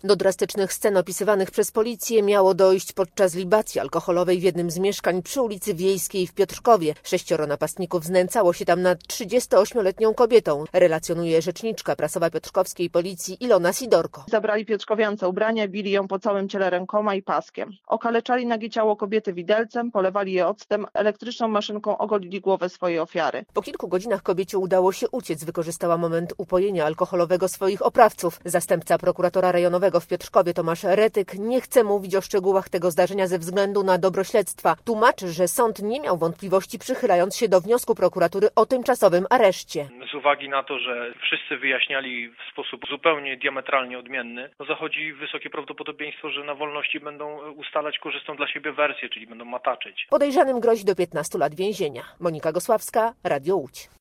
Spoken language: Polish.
Do drastycznych scen opisywanych przez policję miało dojść podczas libacji alkoholowej w jednym z mieszkań przy ulicy Wiejskiej w Piotrkowie. 6 napastników znęcało się tam nad 38-letnią kobietą, relacjonuje rzeczniczka prasowa piotrkowskiej policji Ilona Sidorko. Zabrali piotrkowiance ubrania, bili ją po całym ciele rękoma i paskiem. Okaleczali nagie ciało kobiety widelcem, polewali je octem, elektryczną maszynką ogolili głowę swojej ofiary. Po kilku godzinach kobiecie udało się uciec, wykorzystała moment upojenia alkoholowego swoich oprawców. Zastępca prokuratora rejonowego w Piotrkowie Tomasz Retyk nie chce mówić o szczegółach tego zdarzenia ze względu na dobro śledztwa. Tłumaczy, że sąd nie miał wątpliwości, przychylając się do wniosku prokuratury o tymczasowym areszcie. Z uwagi na to, że wszyscy wyjaśniali w sposób zupełnie diametralnie odmienny, zachodzi wysokie prawdopodobieństwo, że na wolności będą ustalać korzystną dla siebie wersję, czyli będą mataczyć. Podejrzanym grozi do 15 lat więzienia. Monika Gosławska, Radio Łódź.